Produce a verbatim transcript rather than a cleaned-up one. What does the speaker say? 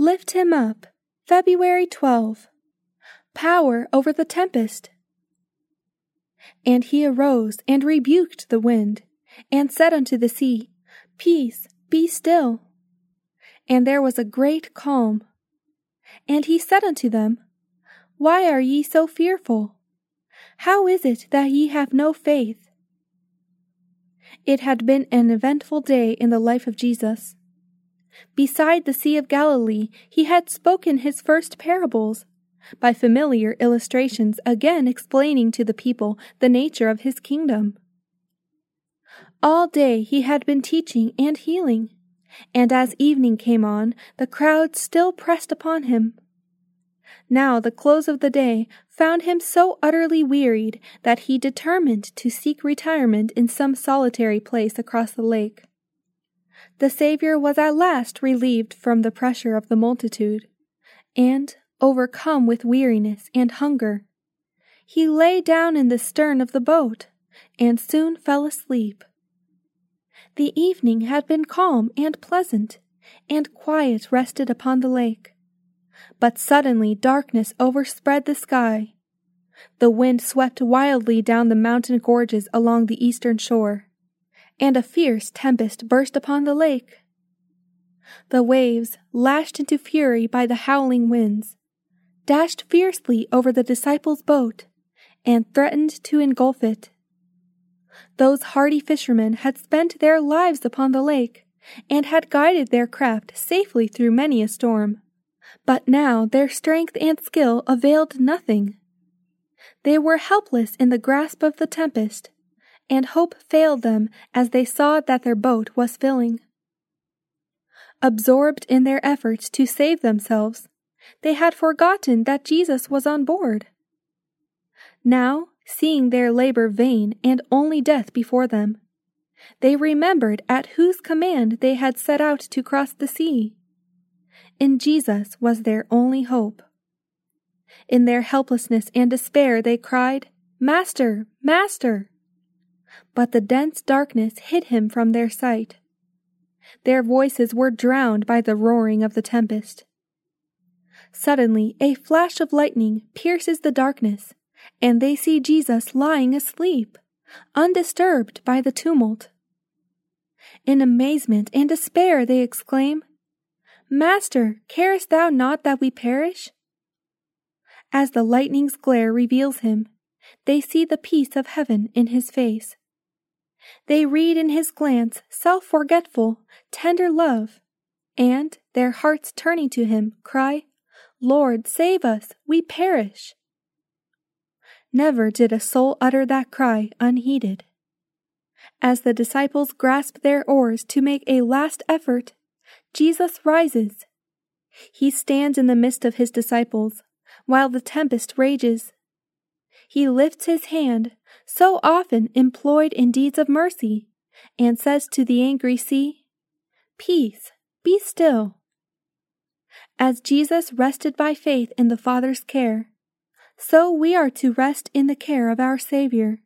Lift him up. February twelfth. Power over the tempest. And he arose and rebuked the wind, and said unto the sea, Peace, be still. And there was a great calm. And he said unto them, Why are ye so fearful? How is it that ye have no faith? It had been an eventful day in the life of Jesus. Beside the Sea of Galilee, he had spoken his first parables, by familiar illustrations again explaining to the people the nature of his kingdom. All day he had been teaching and healing, and as evening came on, the crowd still pressed upon him. Now the close of the day found him so utterly wearied that he determined to seek retirement in some solitary place across the lake. The Savior was at last relieved from the pressure of the multitude, and, overcome with weariness and hunger, he lay down in the stern of the boat, and soon fell asleep. The evening had been calm and pleasant, and quiet rested upon the lake. But suddenly darkness overspread the sky. The wind swept wildly down the mountain gorges along the eastern shore, and a fierce tempest burst upon the lake. The waves, lashed into fury by the howling winds, dashed fiercely over the disciples' boat, and threatened to engulf it. Those hardy fishermen had spent their lives upon the lake, and had guided their craft safely through many a storm. But now their strength and skill availed nothing. They were helpless in the grasp of the tempest, and hope failed them as they saw that their boat was filling. Absorbed in their efforts to save themselves, they had forgotten that Jesus was on board. Now, seeing their labor vain and only death before them, they remembered at whose command they had set out to cross the sea. In Jesus was their only hope. In their helplessness and despair they cried, Master! Master! But the dense darkness hid him from their sight. Their voices were drowned by the roaring of the tempest. Suddenly a flash of lightning pierces the darkness, and they see Jesus lying asleep, undisturbed by the tumult. In amazement and despair they exclaim, Master, carest thou not that we perish? As the lightning's glare reveals him, they see the peace of heaven in his face. They read in his glance self-forgetful, tender love, and, their hearts turning to him, cry, Lord, save us, we perish. Never did a soul utter that cry unheeded. As the disciples grasp their oars to make a last effort, Jesus rises. He stands in the midst of his disciples, while the tempest rages. He lifts his hand, so often employed in deeds of mercy, and says to the angry sea, Peace, be still. As Jesus rested by faith in the Father's care, so we are to rest in the care of our Savior.